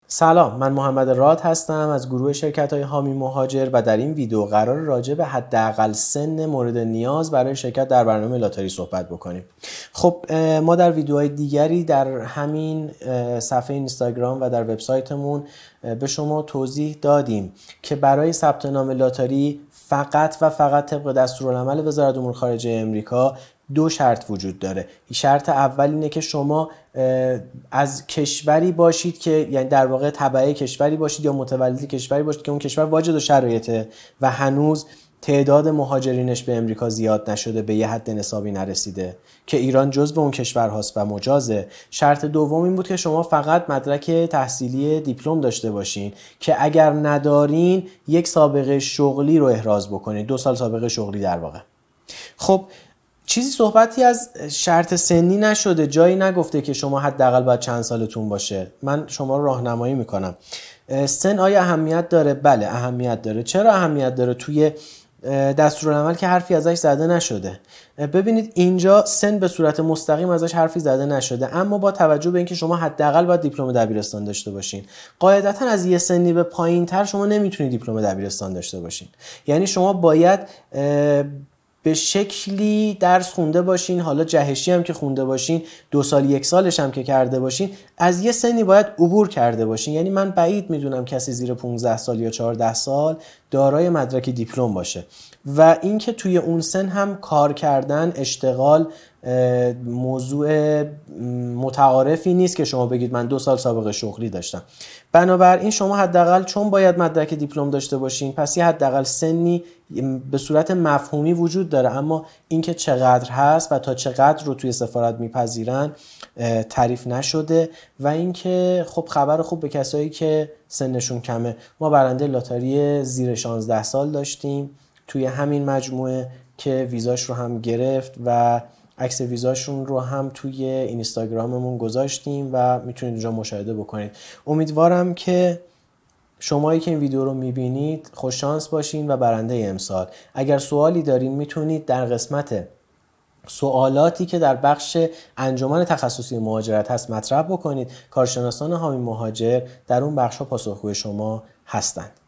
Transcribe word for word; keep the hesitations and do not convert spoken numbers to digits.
سلام، من محمد راد هستم از گروه شرکت‌های حامی مهاجر و در این ویدیو قرار راجع به حداقل سن مورد نیاز برای شرکت در برنامه لاتاری صحبت بکنیم. خب ما در ویدیوهای دیگری در همین صفحه اینستاگرام و در وبسایتمون به شما توضیح دادیم که برای ثبت نام لاتاری فقط و فقط طبق دستورالعمل وزارت امور خارجه آمریکا دو شرط وجود داره. شرط اول اینه که شما از کشوری باشید که یعنی در واقع تبعه کشوری باشید یا متولد کشوری باشید که اون کشور واجد و شرایطه و هنوز تعداد مهاجرینش به امریکا زیاد نشده، به یه حد نصابی نرسیده که ایران جزو اون کشور هاست و مجازه. شرط دوم این بود که شما فقط مدرک تحصیلی دیپلم داشته باشین که اگر ندارین یک سابقه شغلی رو احراز بکنید، دو سال سابقه شغلی در واقع. خب چیزی صحبتی از شرط سنی نشده، جایی نگفته که شما حداقل باید چند سالتون باشه. من شما رو راهنمایی میکنم. سن آیا اهمیت داره؟ بله اهمیت داره. چرا اهمیت داره؟ توی دستورالعمل که حرفی ازش زده نشده. ببینید اینجا سن به صورت مستقیم ازش حرفی زده نشده، اما با توجه به اینکه شما حداقل باید دیپلم دبیرستان داشته باشین. قاعدتا از یه سنی به پایین‌تر شما نمیتونید دیپلم دبیرستان داشته باشین. یعنی شما باید به شکلی درس خونده باشین، حالا جهشی هم که خونده باشین، دو سال یک سالش هم که کرده باشین، از یه سنی باید عبور کرده باشین. یعنی من بعید میدونم کسی زیر پانزده سال یا چهارده سال دارای مدرک دیپلم باشه و اینکه توی اون سن هم کار کردن، اشتغال موضوع متعارفی نیست که شما بگید من دو سال سابقه شغلی داشتم. بنابراین شما حداقل چون باید مدرک دیپلم داشته باشین، پس یه حداقل سنی به صورت مفهومی وجود داره، اما اینکه چقدر هست و تا چقدر رو توی سفارت میپذیرن تعریف نشده. و اینکه خب خبر خوب به کسایی که سنشون کمه، ما برنده لاتاری زیر شانزده سال داشتیم توی همین مجموعه که ویزاش رو هم گرفت و عکس ویزاشون رو هم توی اینستاگراممون گذاشتیم و میتونید اونجا مشاهده بکنید. امیدوارم که شمایی که این ویدیو رو میبینید خوش شانس باشین و برنده امسال. اگر سوالی دارین میتونید در قسمت سوالاتی که در بخش انجمن تخصصی مهاجرت هست مطرح بکنید. کارشناسان حامی مهاجر در اون بخش‌ها پاسخگوی شما هستند.